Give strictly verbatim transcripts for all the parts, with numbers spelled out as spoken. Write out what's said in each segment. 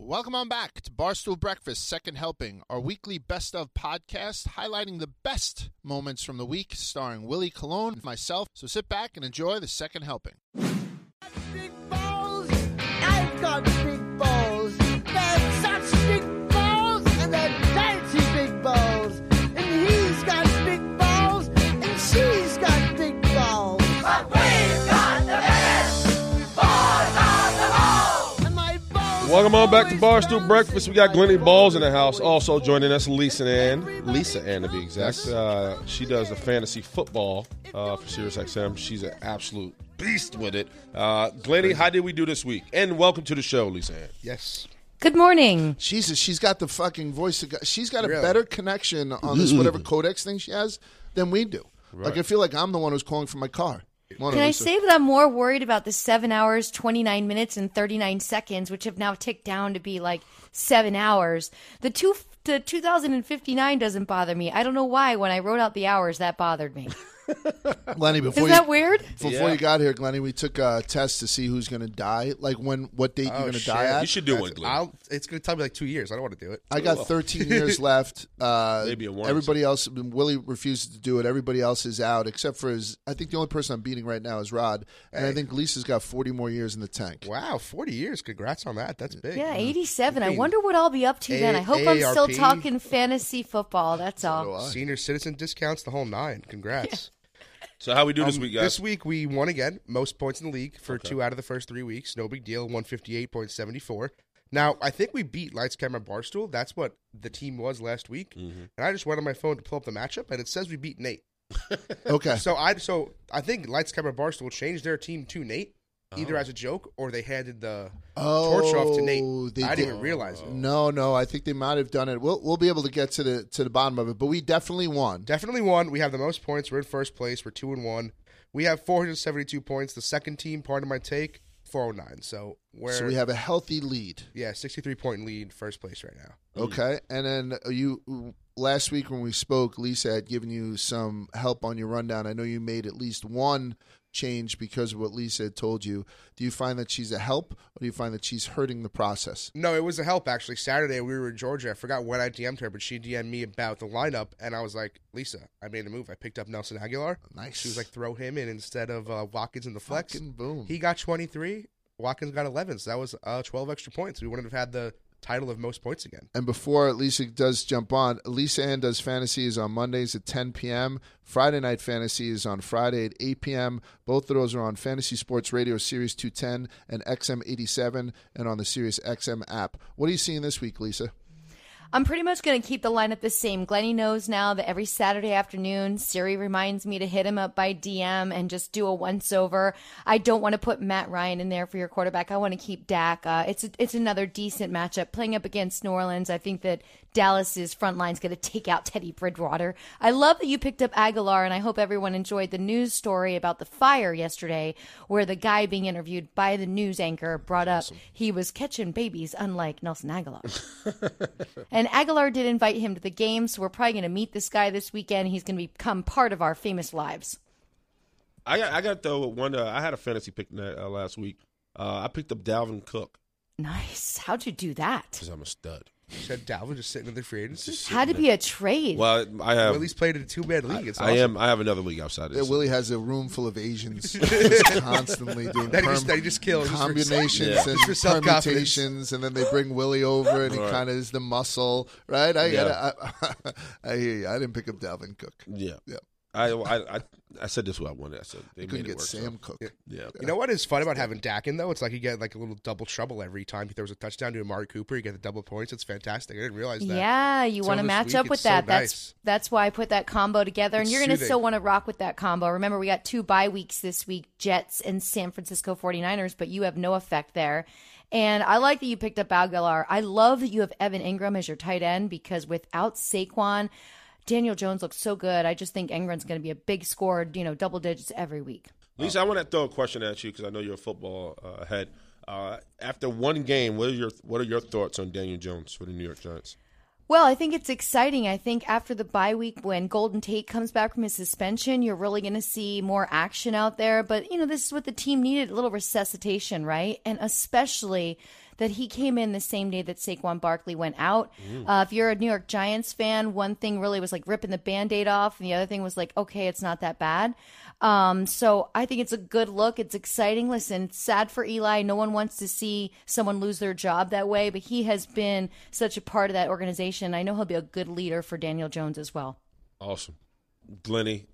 Welcome on back to Barstool Breakfast, Second Helping, our weekly best of podcast highlighting the best moments from the week, starring Willie Colon and myself. So sit back and enjoy the Second Helping. Big balls, I've got big balls. They're such big balls, and they're fancy big balls. And he's got big balls, and she's got big balls. But we've got the biggest balls of them all. And my balls. Welcome on back to Barstool Breakfast. We got Glennie Balls in the house. Also joining us, Lisa Ann. Lisa Ann, to be exact. Uh, she does the fantasy football uh, for SiriusXM. She's an absolute beast with it. Uh, Glennie, how did we do this week? And welcome to the show, Lisa Ann. Yes. Good morning. Jesus, she's got the fucking voice. Of, she's got a Really? better connection on this whatever Codex thing she has than we do. Right. Like, I feel like I'm the one who's calling from my car. Can I say that I'm more worried about the seven hours, twenty-nine minutes, and thirty-nine seconds, which have now ticked down to be like seven hours. The two, the two thousand fifty-nine doesn't bother me. I don't know why. When I wrote out the hours, that bothered me. Glennie, before Is you, that weird? Before Yeah. you got here, Glennie, we took a test to see who's going to die. Like, when, what date Oh, you're going to shit. die at. You should do That's- one, Glennie. I'll, it's going to tell me like two years. I don't want to do it. I got thirteen years left. Uh, Maybe a one or Everybody else, Willie refuses to do it. Everybody else is out, except for his. I think the only person I'm beating right now is Rod, and I Hey. think Lisa's got forty more years in the tank. Wow, forty years. Congrats on that. That's big. Yeah, eighty-seven. I Between wonder what I'll be up to then. I hope I'm still A A R P. talking fantasy football. That's do all. I. Senior citizen discounts, the whole nine. Congrats. So how we do this Um, week, guys? This week we won again. Most points in the league for two out of the first three weeks. No big deal. one fifty-eight point seven four. Now, I think we beat Lights Camera Barstool. That's what the team was last week. Mm-hmm. And I just went on my phone to pull up the matchup, and it says we beat Nate. Okay. So I so I think Lights Camera Barstool changed their team to Nate, either as a joke or they handed the torch off to Oh, Nate. they I didn't did. even realize it. No, no, I think they might have done it. We'll we'll be able to get to the to the bottom of it, but we definitely won. Definitely won. We have the most points. We're in first place. We're two and one. We have four hundred seventy-two points. The second team, part of my take, four oh nine. So we're So we have a healthy lead. yeah, sixty-three point lead, first place right now. Okay, and then you last week when we spoke, Lisa had given you some help on your rundown. I know you made at least one change because of what Lisa had told you. Do you find that she's a help, or do you find that she's hurting the process? No, it was a help actually. Saturday we were in Georgia. I forgot when I D M'd her, but she D M'd me about the lineup, and I was like, Lisa, I made a move. I picked up Nelson Aguilar. Nice. She was like, throw him in instead of uh, Watkins in the flex. Fucking boom. He got twenty-three. Watkins got eleven. So that was uh, twelve extra points. We wouldn't have had the title of most points again. And before Lisa does jump on, Lisa Ann does fantasy is on Mondays at ten p.m. Friday Night Fantasy is on Friday at eight p.m. Both of those are on Fantasy Sports Radio Series two ten and X M eighty-seven and on the Sirius X M app. What are you seeing this week, Lisa? I'm pretty much going to keep the lineup the same. Glennie knows now that every Saturday afternoon, Siri reminds me to hit him up by D M and just do a once-over. I don't want to put Matt Ryan in there for your quarterback. I want to keep Dak. Uh, it's it's another decent matchup. Playing up against New Orleans, I think that Dallas's front line's going to take out Teddy Bridgewater. I love that you picked up Aguilar, and I hope everyone enjoyed the news story about the fire yesterday, where the guy being interviewed by the news anchor brought up he was catching babies, unlike Nelson Aguilar. And Aguilar did invite him to the game, so we're probably going to meet this guy this weekend. He's going to become part of our famous lives. I got I got though one. Uh, I had a fantasy pick uh, last week. Uh, I picked up Dalvin Cook Nice. How'd you do that? because I'm a stud. You said Dalvin just sitting in the free agency. Had to be a trade. Well, I have. Willie's played in a two-man league. It's I awesome. am. I have another league outside of Yeah, this. Willie has a room full of Asians just constantly doing That he just- perm- that he just kills just for- combinations Yeah. and Just for self-confidence. permutations, and then they bring Willie over, and he Right. kind of is the muscle, right? I, Yeah. I, I, I hear you. I didn't pick up Dalvin Cook. Yeah. Yeah. I, I I I said this what I wanted. I said they You couldn't made it get work, so- Sam Cook. Yeah. You know what is fun about having Dak in, though? It's like you get like a little double trouble every time he throws a touchdown to Amari Cooper. You get the double points. It's fantastic. I didn't realize that. Yeah, you Till want to this match week, up with it's so that. That's nice. that's why I put that combo together, and It's you're going to soothing. still want to rock with that combo. Remember, we got two bye weeks this week, Jets and San Francisco forty-niners, but you have no effect there. And I like that you picked up Aguilar. I love that you have Evan Ingram as your tight end, because without Saquon, Daniel Jones looks so good. I just think Ingram's going to be a big scorer, you know, double digits every week. Lisa, I want to throw a question at you because I know you're a football uh, head. Uh, after one game, what are your what are your thoughts on Daniel Jones for the New York Giants? Well, I think it's exciting. I think after the bye week, when Golden Tate comes back from his suspension, you're really going to see more action out there. But, you know, this is what the team needed, a little resuscitation, right? And especially that he came in the same day that Saquon Barkley went out. Uh, if you're a New York Giants fan, one thing really was like ripping the Band-Aid off, and the other thing was like, okay, it's not that bad. Um, so I think it's a good look. It's exciting. Listen, sad for Eli. No one wants to see someone lose their job that way, but he has been such a part of that organization. I know he'll be a good leader for Daniel Jones as well. Awesome. Glennie,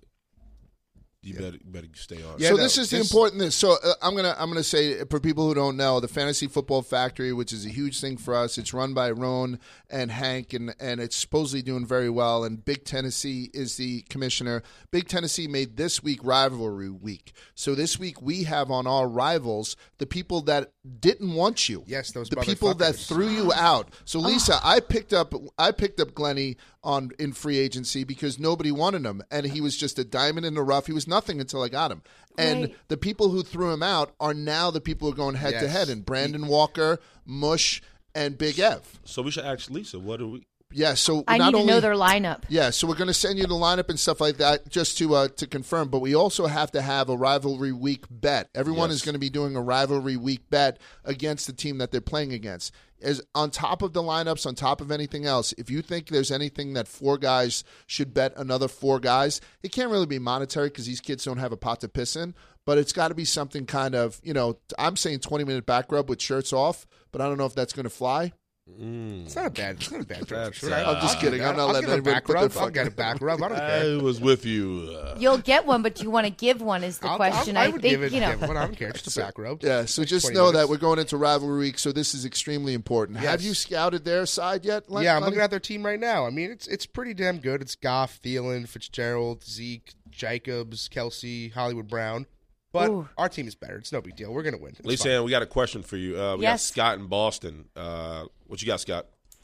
you better, you better stay on. Yeah, so no, this is the this- important thing. So uh, I'm gonna I'm gonna say for people who don't know, the Fantasy Football Factory, which is a huge thing for us, it's run by Roan and Hank, and and it's supposedly doing very well. And Big Tennessee is the commissioner. Big Tennessee made this week rivalry week. So this week we have on our rivals the people that didn't want you. Yes, those the people that motherfuckers. threw you out. So Lisa, I picked up I picked up Glennie on in free agency because nobody wanted him, and he was just a diamond in the rough. He was nothing until I got him. And Right. the people who threw him out are now the people who are going head to Yes. head. And Brandon Walker, Mush, and Big Ev. So we should ask Lisa, what do we? Yeah, so I not need to only know their lineup. yeah, so we're going to send you the lineup and stuff like that just to uh, to confirm. But we also have to have a rivalry week bet. Everyone Yes. is going to be doing a rivalry week bet against the team that they're playing against. As on top of the lineups, on top of anything else, if you think there's anything that four guys should bet another four guys, it can't really be monetary because these kids don't have a pot to piss in. But it's got to be something kind of, you know, I'm saying twenty minute back rub with shirts off, but I don't know if that's going to fly. It's not a bad. It's not a bad That's, trade. uh, I'll I'm just do kidding. that. I'm not I'll letting give a anybody back put their rub. I'll fucking- get a back rub. I don't care. I was with you. Uh, You'll get one, but do you want to give one is the I'll- question. I'll- I I would think, give it. you know. Give one. I don't care. Just a back rub. Yeah, so just twenty know that minutes. we're going into rivalry week, so this is extremely important. Have Yes. you scouted their side yet? Len- Yeah, I'm Lenny? looking at their team right now. I mean, it's it's pretty damn good. It's Goff, Thielen, Fitzgerald, Zeke, Jacobs, Kelsey, Hollywood Brown. But Ooh. our team is better. It's no big deal. We're gonna win. It's Lisa, fine. Ann, we got a question for you. Uh, we got Yes. Scott in Boston. Uh, what you got, Scott?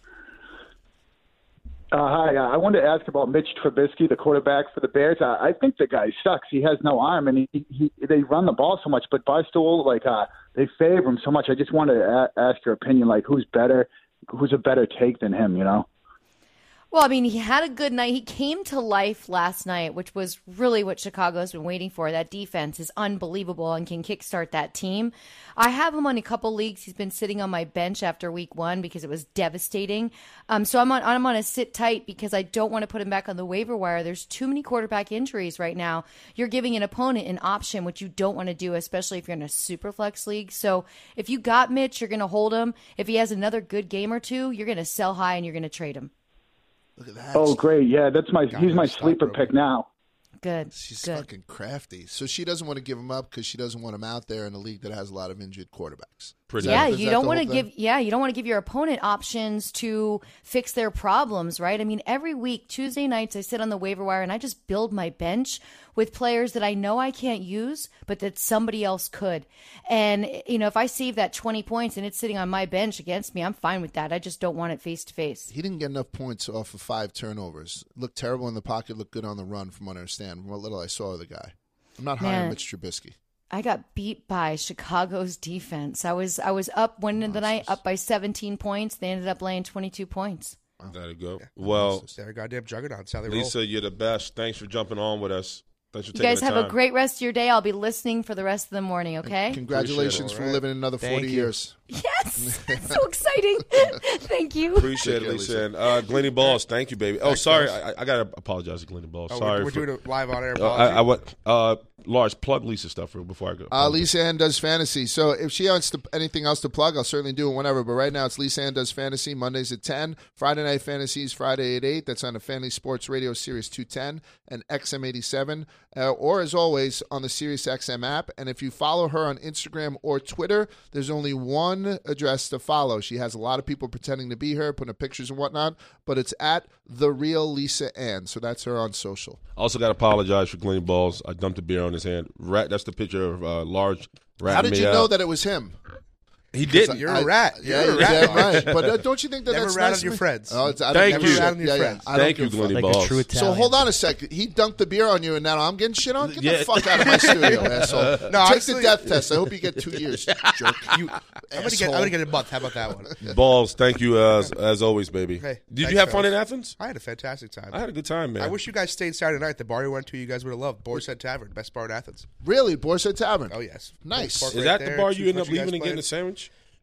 Uh, hi, uh, I wanted to ask about Mitch Trubisky, the quarterback for the Bears. Uh, I think the guy sucks. He has no arm, and he, he they run the ball so much. But Barstool, like, uh, they favor him so much. I just wanted to a- ask your opinion, like, who's better, who's a better take than him? You know? Well, I mean, he had a good night. He came to life last night, which was really what Chicago's been waiting for. That defense is unbelievable and can kickstart that team. I have him on a couple leagues. He's been sitting on my bench after week one because it was devastating. Um, so I'm on I'm on a sit tight because I don't want to put him back on the waiver wire. There's too many quarterback injuries right now. You're giving an opponent an option, which you don't want to do, especially if you're in a super flex league. So if you got Mitch, you're going to hold him. If he has another good game or two, you're going to sell high and you're going to trade him. Look at that. Oh, great. Yeah, that's my he's my stop, sleeper bro. pick now. Good. She's good. fucking crafty. So she doesn't want to give him up because she doesn't want him out there in a league that has a lot of injured quarterbacks. Pretty Is Yeah, that- is you that don't the want to whole thing? give yeah, you don't want to give your opponent options to fix their problems, right? I mean, every week, Tuesday nights, I sit on the waiver wire and I just build my bench with players that I know I can't use, but that somebody else could. And you know, if I save that twenty points and it's sitting on my bench against me, I'm fine with that. I just don't want it face to face. He didn't get enough points off of five turnovers. Looked terrible in the pocket, looked good on the run from what I understand, from what little I saw of the guy. I'm not high on Man. Mitch Trubisky. I got beat by Chicago's defense. I was I was up one of the night up by seventeen points. They ended up laying twenty-two points. There you go. Well, They're goddamn juggernauts. How they Lisa, roll. you're the best. Thanks for jumping on with us. Thanks for You taking guys the have time. a great rest of your day. I'll be listening for the rest of the morning, okay? Congratulations Appreciate it. for All right. living another Thank forty you. years. Yes, that's so exciting. Thank you. Appreciate it, Take care, Lisa. Lisa. And uh, Glennie Balls, thank you, baby. Oh, Thanks, sorry. guys. I, I got to apologize to Glennie Balls. Oh, sorry. we're, we're for, doing it live on air. uh, I, I went, uh, Lars, plug Lisa stuff real before I go. Uh, Lisa Ann Does Fantasy. So if she wants to, anything else to plug, I'll certainly do it whenever. But right now it's Lisa Ann Does Fantasy, Mondays at ten. Friday Night Fantasies, Friday at eight. That's on the Fantasy Sports Radio Series two ten and X M eighty-seven. Uh, or as always, on the Sirius X M app. And if you follow her on Instagram or Twitter, there's only one address to follow. She has a lot of people pretending to be her, putting up pictures and whatnot. But it's at The Real Lisa Ann. So that's her on social. Also got to apologize for Glennie Balls. I dumped a beer on his hand. Rat. That's the picture of uh, Large. How did me you out. know that it was him? He didn't. You're a rat. Yeah, You're a you're rat. damn Lars. right. But uh, don't you think that Never that's rat nice on your of me? friends. Oh, it's, I Thank don't you. give a Never rat shit. on your Yeah, yeah. friends. I don't Thank you, give a fuck. Glennie Like Balls. a true So Italian. hold on a second. He dunked the beer on you, and now I'm getting shit on. Get the fuck out of my studio, asshole. No, Take honestly- the death test. I hope you get two years, jerk. You, I'm gonna get. I'm gonna get a month. How about that one? Balls, thank you as as always, baby. Hey, Did thanks, you have fun fellas. in Athens? I had a fantastic time. I had a good time, man. I wish you guys stayed Saturday night. The bar you went to, you guys would have loved. Boar's Head Tavern, best bar in Athens. Really, Boar's Head Tavern. Oh yes, Nice. Park Is right that there, the bar two you ended up country guys leaving and getting playing. a sandwich?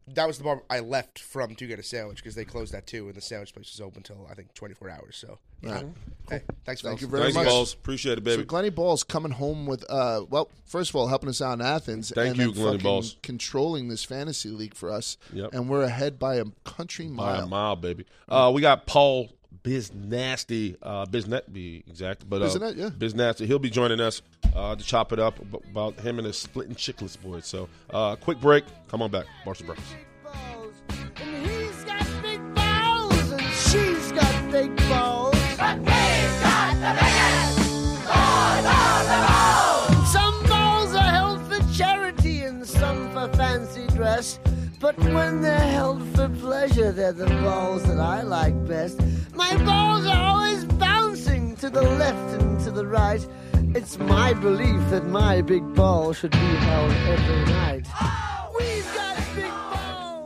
that was the bar I left from to get a sandwich because they closed at two and the sandwich place was open until I think twenty-four hours. So, yeah. Right. Hey, thanks, Thank fellas. you very Thanks, much. Balls. Appreciate it, baby. So Glenny Balls coming home with, uh, well, first of all, helping us out in Athens. Thank and you, then Glenny fucking Balls. controlling this fantasy league for us. Yep. And we're ahead by a country By mile. a mile, baby. Uh, we got Paul Biznasty, uh, Biznet, be exact, but uh, Biznet, yeah. Biznasty. He'll be joining us uh, to chop it up ab- about him and his splitting chicklets boys. So, uh, quick break. Come on back, Barstool Breakfast. balls. And he's got big balls, and she's got big balls. But we've got the biggest balls of them all. Some balls are held for charity and some for fancy dress. But when they're held for pleasure, they're the balls that I like best. My balls are always bouncing to the left and to the right. It's my belief that my big ball should be held every night. We've got big balls.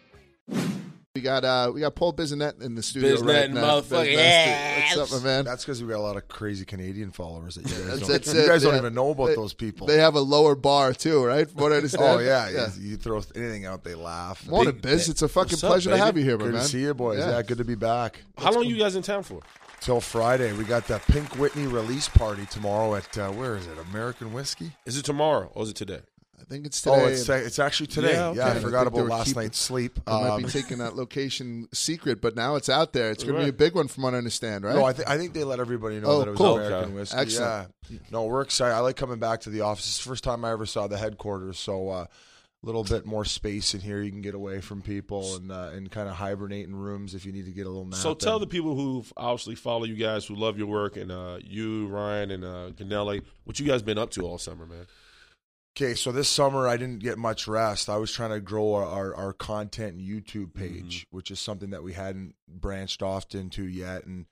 We got uh, we got Paul Bizinet in the studio Bizinet right and now. motherfucker, Bizinet. yes. What's up, my man? That's because we got a lot of crazy Canadian followers that you guys That's- don't, that's you it, guys don't yeah. even know about They- those people. They have a lower bar too, right? From what I understand. oh yeah, yeah. You, you throw anything out, they laugh. Morning, Big- Biz. It's a fucking What's up, pleasure to baby? have you here, my Good man. to see you, boys. Yeah. Yeah, good to be back. How long you guys in town for? Till Friday, we got the Pink Whitney release party tomorrow at uh, where is it? American Whiskey. Is it tomorrow or is it today? I think it's today. Oh, it's it's actually today. Yeah, Yeah, okay. I I forgot think they about were last keeping- night's sleep. They might Um, be taking that location secret, but now it's out there. It's going to be Right. a big one, from what I understand, right? No, I, th- I think they let everybody know Oh, that it was cool. American Okay. Whiskey. Excellent. Yeah. No, we're excited. I like coming back to the office. It's the first time I ever saw the headquarters, so uh, a little bit more space in here. You can get away from people and uh, and kind of hibernate in rooms if you need to get a little nap. So tell in. the people who obviously follow you guys, who love your work, and uh, you, Ryan, and uh, Ganelli, what you guys been up to all summer, man. Okay, so this summer I didn't get much rest. I was trying to grow our, our, our content and YouTube page, which is something that we hadn't branched off into yet. And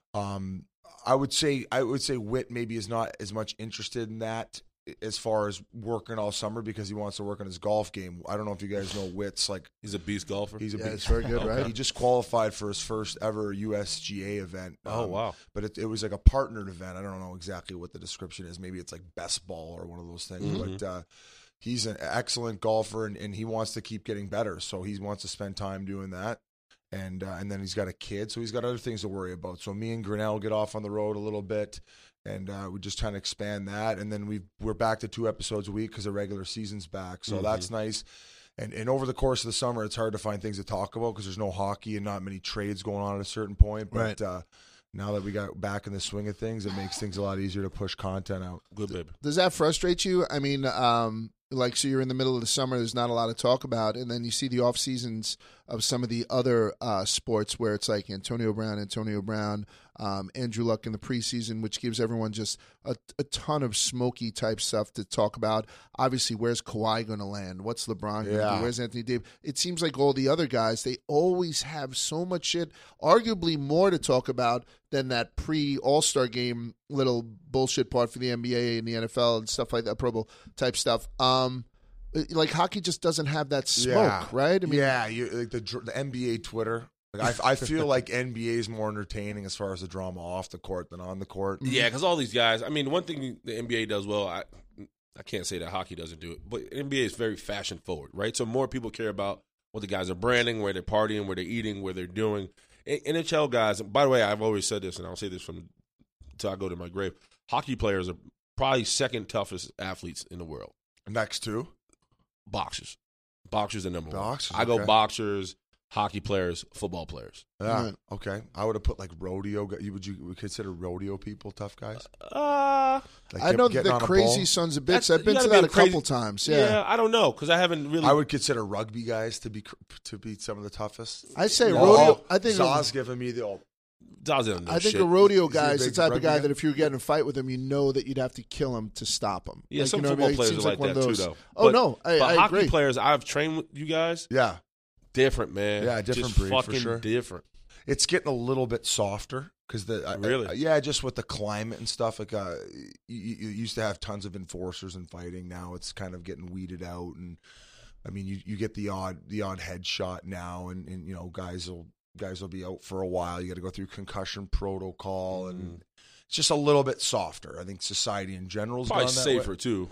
um, I would say I would say Whit maybe is not as much interested in that as far as working all summer because he wants to work on his golf game. I don't know if you guys know Whit's like He's a beast golfer. he's a Yeah, big, it's very good, right? He just qualified for his first ever U S G A event. Oh, Um, wow. But it, it was like a partnered event. I don't know exactly what the description is. Maybe it's like best ball or one of those things. Mhm. But uh, he's an excellent golfer, and, and he wants to keep getting better. So he wants to spend time doing that. And uh, and then he's got a kid, so he's got other things to worry about. So me and Grinnell get off on the road a little bit, and uh, we're just trying to expand that. And then we we're back to two episodes a week because the regular season's back. So Mhm. that's nice. And and over the course of the summer, it's hard to find things to talk about because there's no hockey and not many trades going on at a certain point. But Right. uh, now that we got back in the swing of things, it makes things a lot easier to push content out. Good, baby. Does that frustrate you? I mean, um, like, so you're in the middle of the summer, there's not a lot to talk about, and then you see the off seasons of some of the other uh, sports where it's like Antonio Brown, Antonio Brown, um, Andrew Luck in the preseason, which gives everyone just a, a ton of smoky type stuff to talk about. Obviously, where's Kawhi going to land? What's LeBron going to Yeah. do? Where's Anthony Davis? It seems like all the other guys, they always have so much shit, arguably more to talk about than that pre All Star game little bullshit part for the N B A and the N F L and stuff like that, Pro Bowl type stuff. Um, like hockey just doesn't have that smoke, Yeah. right? I mean, yeah, you, like the dr- the N B A Twitter. Like I I feel like N B A is more entertaining as far as the drama off the court than on the court. Yeah, because all these guys. I mean, one thing the N B A does well, I I can't say that hockey doesn't do it, but N B A is very fashion forward, right? So more people care about what the guys are branding, where they're partying, where they're eating, where they're doing. N H L guys. And by the way, I've always said this, and I'll say this from until I go to my grave. Hockey players are probably second toughest athletes in the world. Next to Boxers, boxers are number Boxers, one. I go okay. boxers, hockey players, football players. yeah, Right. okay. I would have put like rodeo. gu- You would you would consider rodeo people tough guys? Uh, Like I get- know getting the on a crazy bull? sons of That's- bitches. I've you been to gotta that be a a crazy- couple times. yeah. Yeah, I don't know because I haven't really. I would consider rugby guys to be cr- to be some of the toughest. I say Oh, rodeo. I think Zaz giving me the old. Zaz doesn't know I think shit. a rodeo Is he a guy is the big type of rugby guy guy? that if you were getting in a fight with him, you know that you'd have to kill him to stop him. Yeah, Like, some you know what I football mean? It players are seems like one that of too, those- though. Oh But- no, I, but I hockey agree. players I've trained with you guys, Yeah, different man. Yeah, different Just breed, for fucking sure. different. it's getting a little bit softer because the I- Really? I- yeah, just with the climate and stuff. Like uh, you, you used to have tons of enforcers and fighting. Now it's kind of getting weeded out, and I mean, you, you get the odd the odd headshot now, and, and you know guys will guys will be out for a while. You got to go through concussion protocol, and Mm-hmm. it's just a little bit softer. I think society in general is Probably gone that safer way. too.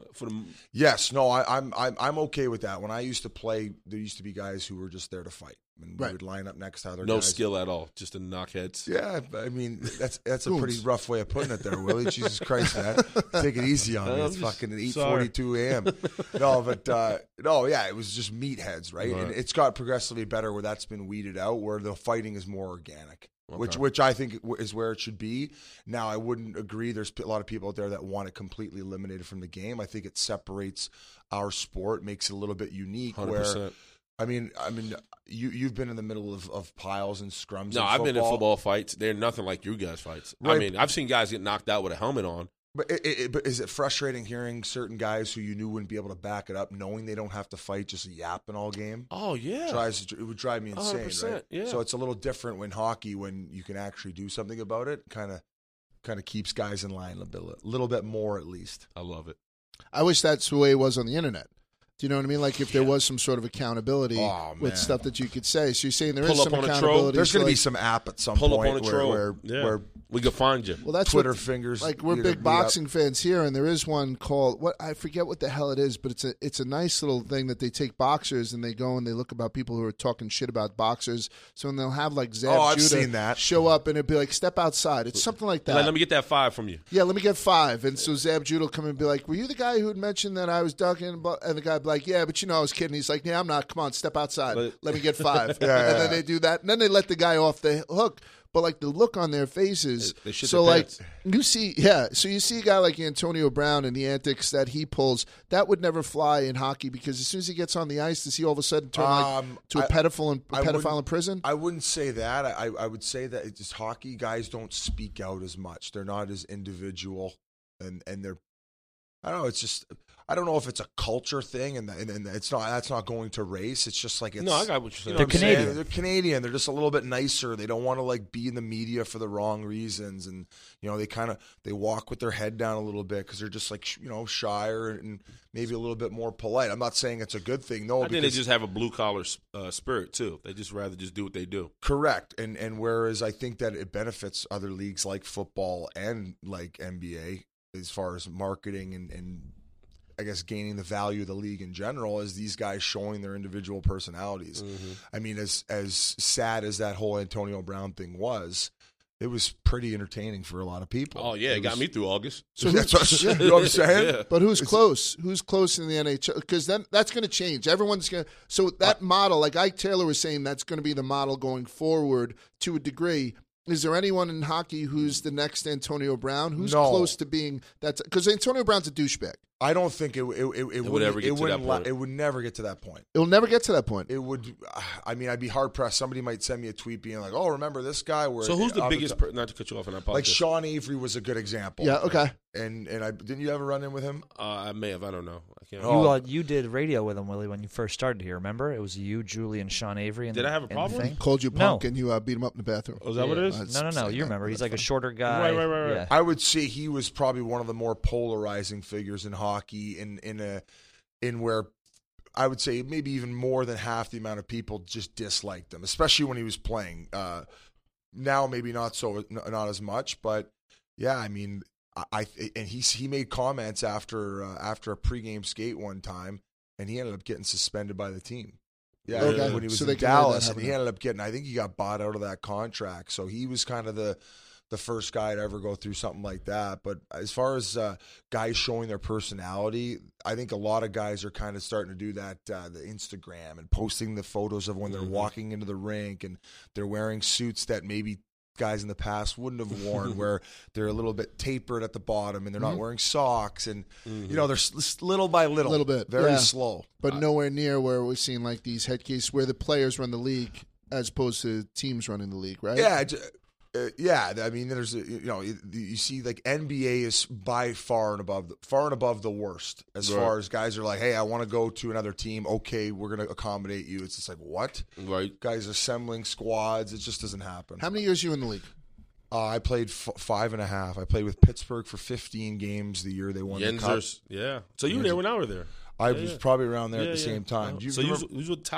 For the Yes, no, I, I'm I'm I'm okay with that. When I used to play, there used to be guys who were just there to fight, and we Right. would line up next to other no guys. skill at all, just to knock heads. Yeah, I mean that's that's a Goons. pretty rough way of putting it there, Willie. Jesus Christ, man, take it easy on me. I'm It's just fucking eight sorry. forty-two a.m. No, but uh, no, yeah, it was just meatheads, right? Right. And it's got progressively better where that's been weeded out, where the fighting is more organic. Which, Okay. which I think is where it should be. Now, I wouldn't agree. There's a lot of people out there that want it completely eliminated from the game. I think it separates our sport, makes it a little bit unique. one hundred Where percent. I mean, I mean, you you've been in the middle of, of piles and scrums. No, in I've been in football fights. They're nothing like you guys' fights. I Right. mean, I've seen guys get knocked out with a helmet on. But, it, it, but is it frustrating hearing certain guys who you knew wouldn't be able to back it up, knowing they don't have to fight, just yapping all game? Oh yeah, Drives it would drive me insane, one hundred percent, right? yeah. So it's a little different when hockey, when you can actually do something about it. Kind of, kind of keeps guys in line a bit, a little bit more at least. I love it. I wish that's the way it was on the internet. Do you know what I mean? Like if there was some sort of accountability Oh, with man. stuff that you could say. So you're saying there Pull is up some on a troll. accountability. There's so going to be like- some app at some Pull up point on a where, troll. where, yeah, where we could find you. Well, that's Twitter what, fingers. like we're either big meet boxing up- fans here, and there is one called what I forget what the hell it is, but it's a it's a nice little thing that they take boxers and they go and they look about people who are talking shit about boxers. So and they'll have like Zab Oh, I've Judah seen that. show up and it'd be like step outside. It's something like that. Let, let me get that five from you. Yeah, let me get five. And so Zab Judah will come in and be like, were you the guy who had mentioned that I was ducking? And the guy would be like, yeah, but you know I was kidding. He's like, yeah, I'm not. Come on, step outside. But- let me get five. Yeah, and yeah, then yeah. they do that. And then they let the guy off the hook. But like the look on their faces. They- they shit so their like pants. you see, yeah. So you see a guy like Antonio Brown and the antics that he pulls. That would never fly in hockey because as soon as he gets on the ice, does he all of a sudden turn like Um, to a I- pedophile in, a I pedophile wouldn't- in prison? I wouldn't say that. I, I would say that it's just hockey guys don't speak out as much. They're not as individual, and and they're. I don't know. It's just. I don't know if it's a culture thing, and and, and it's not. That's not going to race. It's just like it's. No, I got what you're saying. You know They're what I'm saying? Canadian. They're Canadian. They're just a little bit nicer. They don't want to like be in the media for the wrong reasons, and you know they kind of they walk with their head down a little bit because they're just like sh- you know shyer and maybe a little bit more polite. I'm not saying it's a good thing. No, I think they because just have a blue collar uh, spirit too. They just rather just do what they do. correct. And and whereas I think that it benefits other leagues like football and like N B A as far as marketing and and I guess gaining the value of the league in general is these guys showing their individual personalities. Mm-hmm. I mean, as as sad as that whole Antonio Brown thing was, it was pretty entertaining for a lot of people. Oh yeah, it, got was- me through August. So That's who's- what, you know what I'm saying? Yeah. But who's close? Who's close in the N H L? Because then that's going to change. Everyone's going to. So that model, like Ike Taylor was saying, that's going to be the model going forward to a degree. Is there anyone in hockey who's the next Antonio Brown? Who's No. close to being that? Because Antonio Brown's a douchebag. I don't think it it it, it, would ever get it to wouldn't that la- point. it would never get to that point. It'll never get to that point. It would. I mean, I'd be hard pressed. Somebody might send me a tweet being like, "Oh, remember this guy?" Where So who's the off biggest? top- Per, not to cut you off, and I like apologize. Sean Avery was a good example. Yeah. Okay. And and I didn't you ever run in with him? uh, I may have. I don't know. I can't. Oh. You uh, you did radio with him, Willie, when you first started here. Remember, it was you, Julie, and Sean Avery. And Did I have a and the problem? thing? Called you No. punk and you uh, beat him up in the bathroom. Oh, is that what it is? Let's No, no, no. say You that. remember? He's That's like a fine. shorter guy. Right, right, right, right. Yeah. I would say he was probably one of the more polarizing figures in hockey in in a in where I would say maybe even more than half the amount of people just disliked him, especially when he was playing. Uh, now maybe not so not as much, but yeah, I mean, I, I and he he made comments after uh, after a pregame skate one time, and he ended up getting suspended by the team. Yeah, Okay. when he was So in they can let that Dallas, and happen he now. ended up getting. I think he got bought out of that contract, so he was kind of the the first guy to ever go through something like that. But as far as uh, guys showing their personality, I think a lot of guys are kind of starting to do that, uh, the Instagram and posting the photos of when they're Mhm. walking into the rink and they're wearing suits that maybe guys in the past wouldn't have worn, where they're a little bit tapered at the bottom and they're not Mhm. wearing socks. And, Mhm. you know, they're s- little by little. Little bit, Very yeah. slow. But Uh, nowhere near where we're seeing like these head cases where the players run the league as opposed to teams running the league, right? Yeah, j- uh, yeah. I mean, there's a, you know you, you see like N B A is by far and above the, far and above the worst as Right. far as guys are like, hey, I want to go to another team. Okay, we're gonna accommodate you. It's just like what? Right. Guys assembling squads. It just doesn't happen. How many years are you in the league? Uh, I played f- five and a half. I played with Pittsburgh for fifteen games the year they won the cup. Yenzers. Yeah. So you were there when I was there. I Yeah, was yeah. probably around there Yeah, at the yeah. same time. Uh, Do you so you was, remember- you was with Talbot?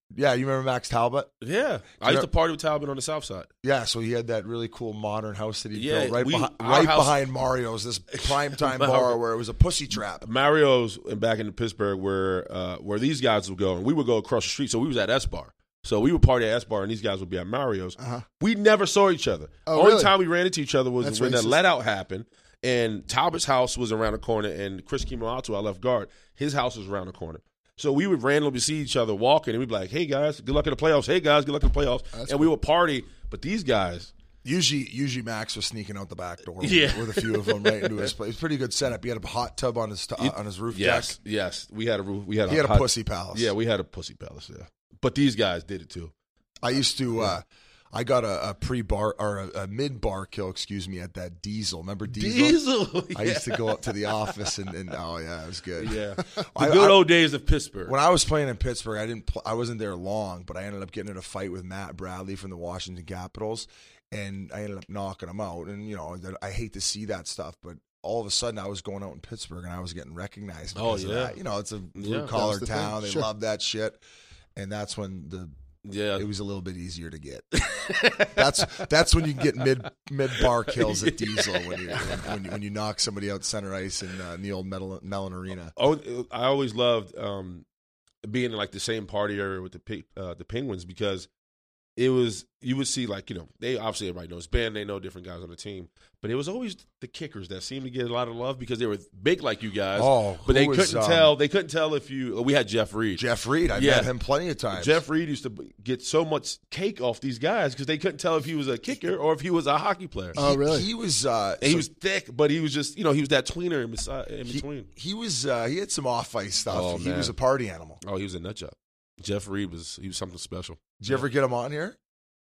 Yeah, you remember Max Talbot? Yeah, I used to party with Talbot on the South Side. Yeah, so he had that really cool modern house that he Yeah, built right, we- behi- our right house- behind Mario's, this primetime Mar- bar where it was a pussy trap. Mario's and back in Pittsburgh, where uh, where these guys would go, and we would go across the street. So we was at S Bar. So we would party at S Bar, and these guys would be at Mario's. Uh-huh. We never saw each other. Oh, Only really? time we ran into each other was That's when racist. the let out happened, and Talbot's house was around the corner, and Chris Kimoato, our left guard, his house was around the corner. So we would randomly see each other walking, and we'd be like, "Hey guys, good luck in the playoffs. Hey guys, good luck in the playoffs." That's and we would party. But these guys, Usually, usually Max was sneaking out the back door with, Yeah. with a few of them right into his place. It was a pretty good setup. He had a hot tub on his t- uh, on his roof yes, deck. yes, we had a roof. We had He a had a hot- pussy palace. Yeah, we had a pussy palace. Yeah, but these guys did it too. I used to. Uh, I got a, a pre bar or a, a mid bar kill, excuse me, at that Diesel. Remember Diesel? Diesel. I used to go up to the office and, and oh yeah, it was good. Yeah, the I- good I- old days of Pittsburgh. When I was playing in Pittsburgh, I didn't. Pl- I wasn't there long, but I ended up getting in a fight with Matt Bradley from the Washington Capitals, and I ended up knocking him out. And you know, that- I hate to see that stuff, but all of a sudden, I was going out in Pittsburgh and I was getting recognized. Oh, Because of yeah. that. You know, it's a Yeah. blue collar That was the town. thing. They Sure. love that shit, and that's when the yeah, it was a little bit easier to get. that's that's when you get mid mid bar kills at Diesel when you when you, when you knock somebody out center ice in, uh, in the old Mellon, Mellon Arena. Oh, I always loved um, being in like the same party area with the Pi- uh, the Penguins because it was you would see like you know they obviously everybody knows Ben, they know different guys on the team, but it was always the kickers that seemed to get a lot of love because they were big like you guys. Oh, but they who couldn't was, um, tell. They couldn't tell if you. We had Jeff Reed. Jeff Reed, I Yeah. met him plenty of times. Jeff Reed used to get so much cake off these guys because they couldn't tell if he was a kicker or if he was a hockey player. Oh, really? He was uh, And he so- was thick, but he was just you know he was that tweener in, beside, in he, between. he was uh, he had some off ice stuff. Oh, he man. was a party animal. Oh, he was a nut job. Jeff Reed was he was something special. Did you ever get him on here?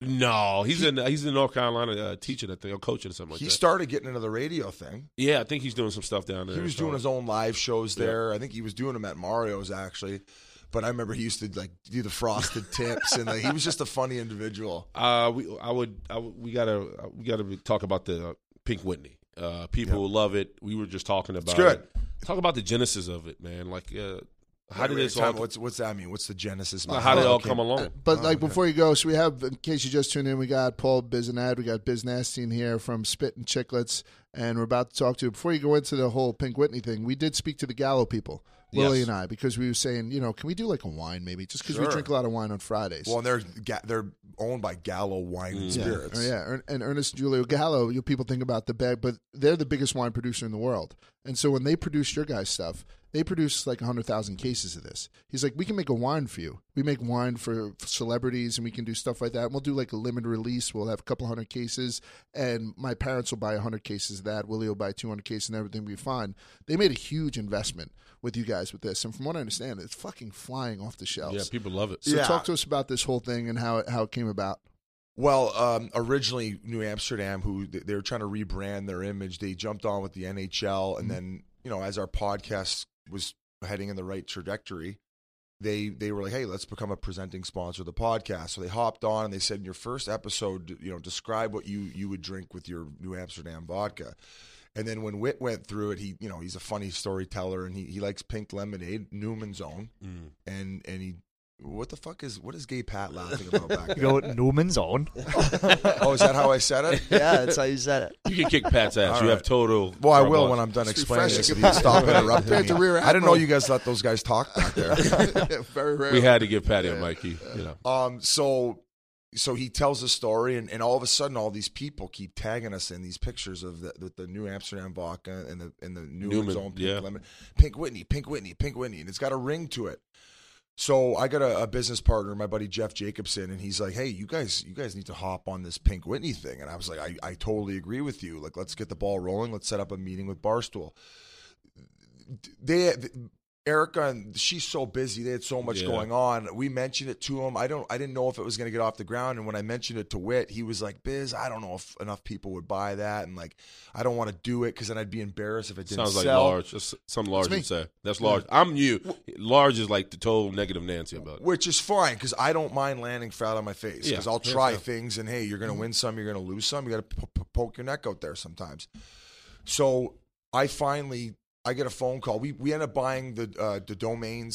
No, he's He- in he's in North Carolina uh, teaching, I think, or coaching or something like He that. started getting into the radio thing. Yeah, I think he's doing some stuff down there. He was doing his own live shows there. I think he was doing them at Mario's actually. But I remember he used to like do the frosted tips, and like, he was just a funny individual. Uh, we I would, I would we gotta we gotta talk about the uh, Pink Whitney. Uh, people Yeah. will love it. We were just talking about good. it. Talk about the genesis of it, man. Like, uh, how did Wait, this time, all? What's what's that mean? What's the genesis? How did it all Okay. come along? But Oh, like okay. before you go, so we have, in case you just tuned in, we got Paul Bizinad, we got Biz Nastine here from Spit and Chicklets, and we're about to talk to you. Before you go into the whole Pink Whitney thing, we did speak to the Gallo people, Willie Yes. and I, because we were saying, you know, can we do like a wine maybe? Just because we Sure. drink a lot of wine on Fridays. Well, and they're ga- they're owned by Gallo Wine and yeah, Spirits. Oh, yeah. Er- and Ernest and Julio Gallo, you people think about the bag, but they're the biggest wine producer in the world. And so when they produce your guys' stuff, they produce like one hundred thousand cases of this. He's like, we can make a wine for you. We make wine for celebrities and we can do stuff like that. And we'll do like a limited release. We'll have a couple hundred cases and my parents will buy one hundred cases of that. Willie will buy two hundred cases and everything will be fine. They made a huge investment with you guys with this. And from what I understand, it's fucking flying off the shelves. Yeah, people love it. So Yeah. talk to us about this whole thing and how it, how it came about. Well, um, originally New Amsterdam, who they they were trying to rebrand their image, they jumped on with the N H L, and then you know, as our podcast was heading in the right trajectory, they they were like, "Hey, let's become a presenting sponsor of the podcast." So they hopped on and they said, "In your first episode, you know, describe what you you would drink with your New Amsterdam vodka." And then when Whit went through it, he you know he's a funny storyteller and he he likes pink lemonade, Newman's Own, Mm. and and he. What the fuck is what is Gay Pat laughing about back there? Go Newman's Own. Oh, is that how I said it? Yeah, that's how you said it. You can kick Pat's ass. All you right. have total. Well, I will carte when I'm done It's explaining this. refreshing. If you stop interrupting Compared to me. Rear I didn't know Admiral. you guys let those guys talk back there. Very rare. We had to give Patty a Mikey. You know. um, so, so he tells a story, and, and all of a sudden, all these people keep tagging us in these pictures of the the, the New Amsterdam vodka and the and the Newman's Newman, Own pink yeah. lemon, Pink Whitney, Pink Whitney, Pink Whitney, and it's got a ring to it. So I got a, a business partner, my buddy Jeff Jacobson, and he's like, "Hey, you guys, you guys need to hop on this Pink Whitney thing." And I was like, "I, I totally agree with you. Like, let's get the ball rolling. Let's set up a meeting with Barstool." They, Erica, and she's so busy. They had so much Yeah. going on. We mentioned it to him. I don't. I didn't know if it was going to get off the ground. And when I mentioned it to Whit, he was like, "Biz, I don't know if enough people would buy that, and like, I don't want to do it because then I'd be embarrassed if it didn't Sounds like sell." large. That's something large me. would say. That's large. I'm you. Large is like the total negative Nancy about it. Which is fine because I don't mind landing flat on my face because Yeah. I'll try Yeah. things and hey, you're going to win some, you're going to lose some. You got to p- p- poke your neck out there sometimes. So I finally I get a phone call. We we end up buying the uh, the domains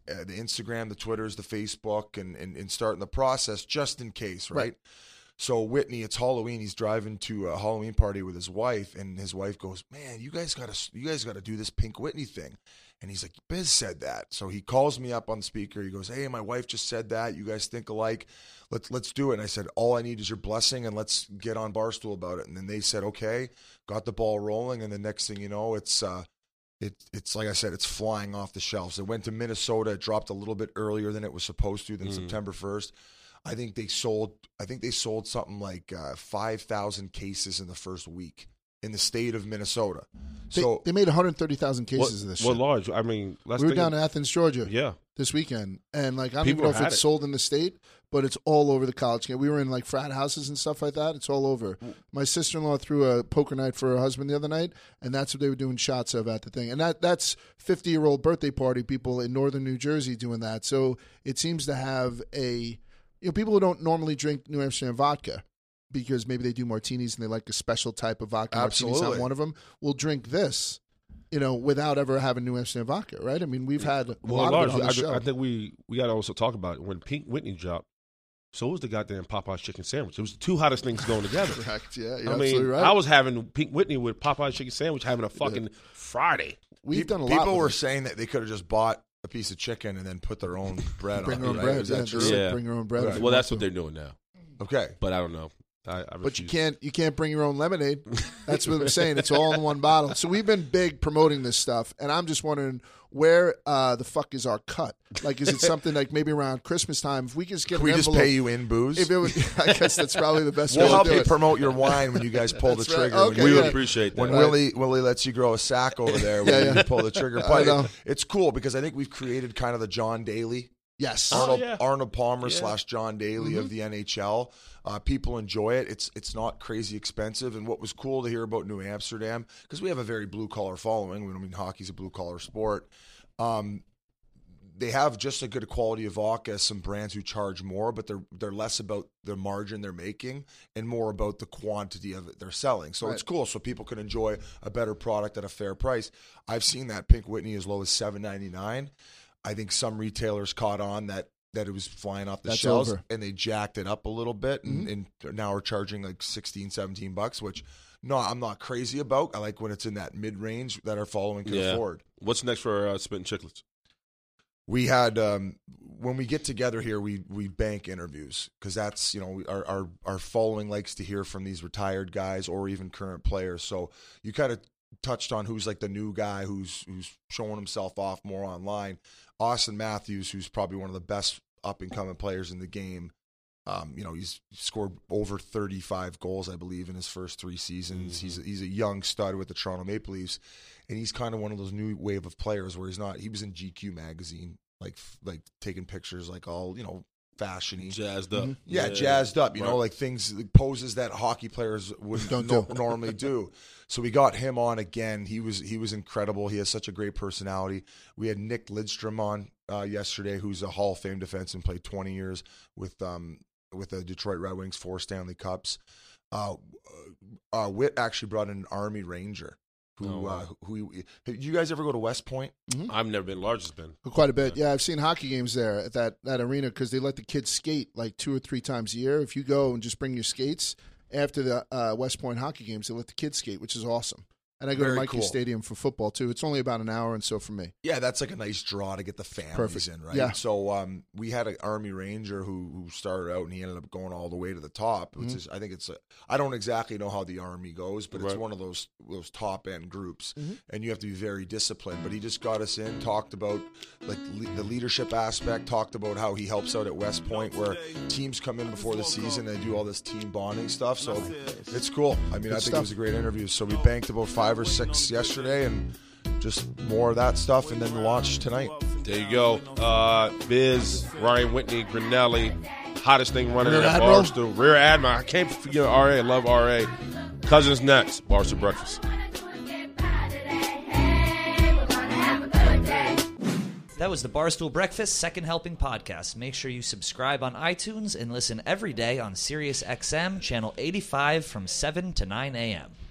uh, the Instagram, the Twitters, the Facebook, and, and, and starting the process just in case, right? Right. So Whitney, it's Halloween. He's driving to a Halloween party with his wife, and his wife goes, "Man, you guys gotta, you guys gotta do this Pink Whitney thing." And he's like, "Biz said that." So he calls me up on the speaker. He goes, "Hey, my wife just said that. You guys think alike. Let's let's do it." And I said, "All I need is your blessing, and let's get on Barstool about it." And then they said, "Okay," got the ball rolling, and the next thing you know, it's uh, it it's like I said, it's flying off the shelves. It went to Minnesota. It dropped a little bit earlier than it was supposed to, than mm. September first. I think they sold. I think they sold something like uh, five thousand cases in the first week in the state of Minnesota. They, So they made one hundred thirty thousand cases What, of this what shit. large? I mean, let's We were think down of- in Athens, Georgia Yeah. this weekend. And, like, I don't People even know if had it's it. sold in the state, but it's all over the college game. We were in, like, frat houses and stuff like that. It's all over. My sister-in-law threw a poker night for her husband the other night, and that's what they were doing shots of at the thing. And that that's fifty-year-old birthday party people in northern New Jersey doing that. So it seems to have a – you know, people who don't normally drink New Amsterdam vodka because maybe they do martinis and they like a special type of vodka. Martini's Absolutely. not one of them. Will drink this, you know, without ever having New Amsterdam vodka, right? I mean, we've had a Well, lot large, of it on the I, show. I think we, we got to also talk about it. When Pink Whitney dropped, so was the goddamn Popeye's chicken sandwich. It was the two hottest things going together. Correct. Yeah, you're I absolutely mean, right. I was having Pink Whitney with Popeye's chicken sandwich, having a fucking Friday. We've people, done a lot. people with were it. saying that they could have just bought a piece of chicken and then put their own bread Bring on your it. own right? bread. Is that Yeah, true? just Yeah. bring your own bread. if you Well, want that's what to. they're doing now. Okay. But I don't know. I, I But you refuse. can't you can't bring your own lemonade. That's what I'm saying. It's all in one bottle. So we've been big promoting this stuff, and I'm just wondering where uh, the fuck is our cut? Like, is it something like maybe around Christmas time? If we could just get Can an we just envelope- pay you in booze? If it would, I guess that's probably the best We'll way help to do you it. promote your wine when you guys pull the That's right. trigger. Okay, when we you- would appreciate that. When Right. Willie Willie lets you grow a sack over there when Yeah, yeah. you pull the trigger. I But know. it- it's cool because I think we've created kind of the John Daly. Yes. Oh, Arnold, yeah. Arnold Palmer Yeah. slash John Daly of the N H L. Uh, people enjoy it. It's it's not crazy expensive. And what was cool to hear about New Amsterdam, because we have a very blue collar following. We don't mean hockey's a blue collar sport. Um, they have just a good quality of vodka as some brands who charge more, but they're they're less about the margin they're making and more about the quantity of it they're selling. So Right. it's cool, so people can enjoy a better product at a fair price. I've seen that Pink Whitney as low as seven ninety-nine. I think some retailers caught on that that it was flying off the That's shelves over. and they jacked it up a little bit and, Mm-hmm. and now we're charging like sixteen, seventeen bucks, which no, I'm not crazy about. I like when it's in that mid range that our following can Yeah. afford. What's next for uh, Spittin' Chicklets? We had um, when we get together here, we we bank interviews because that's you know we, our our our following likes to hear from these retired guys or even current players. So you kind of touched on who's like the new guy who's who's showing himself off more online. Austin Matthews, who's probably one of the best up and coming players in the game. Um, you know, he's scored over thirty-five goals, I believe, in his first three seasons. Mm-hmm. He's a, he's a young stud with the Toronto Maple Leafs, and he's kind of one of those new wave of players where he's not. He was in G Q magazine, like like taking pictures, like all you know, fashiony. Jazzed up. Yeah, jazzed up, you know, Right. like things, like poses that hockey players wouldn't Don't no- do. normally do. So we got him on again. He was he was incredible. He has such a great personality. We had Nick Lidstrom on uh, yesterday, who's a Hall of Fame defenseman, played twenty years with um with the Detroit Red Wings, four Stanley Cups. Uh, uh, Witt actually brought in an Army Ranger. Who, Oh, wow. uh, who? Did you guys ever go to West Point? I've never been. Large has been. Quite a bit. Yeah, I've seen hockey games there at that, that arena because they let the kids skate like two or three times a year. If you go and just bring your skates after the uh, West Point hockey games, they let the kids skate, which is awesome. And I go Very to Mikey cool. Stadium for football too. It's only about an hour and so for me. Yeah, that's like a nice draw to get the families Perfect. in, right? Yeah. So um, we had an Army Ranger who who started out and he ended up going all the way to the top. Which Mhm. is, I think it's a, I don't exactly know how the Army goes, but it's Right. one of those those top end groups, Mhm. and you have to be very disciplined. But he just got us in, talked about like le- the leadership aspect, talked about how he helps out at West Point, where teams come in before the season and they do all this team bonding stuff. So it's cool. I mean, Good I think stuff. it was a great interview. So we banked about five or six yesterday, and just more of that stuff, and then the launch tonight. There you go. Uh, Biz, Ryan Whitney, Grinelli, hottest thing running Rear in that Admiral? Barstool. Rear Admiral. I can't forget R A. I love R A. Cousins next. Barstool Breakfast. That was the Barstool Breakfast Second Helping Podcast. Make sure you subscribe on iTunes and listen every day on Sirius X M, channel eighty-five from seven to nine a.m.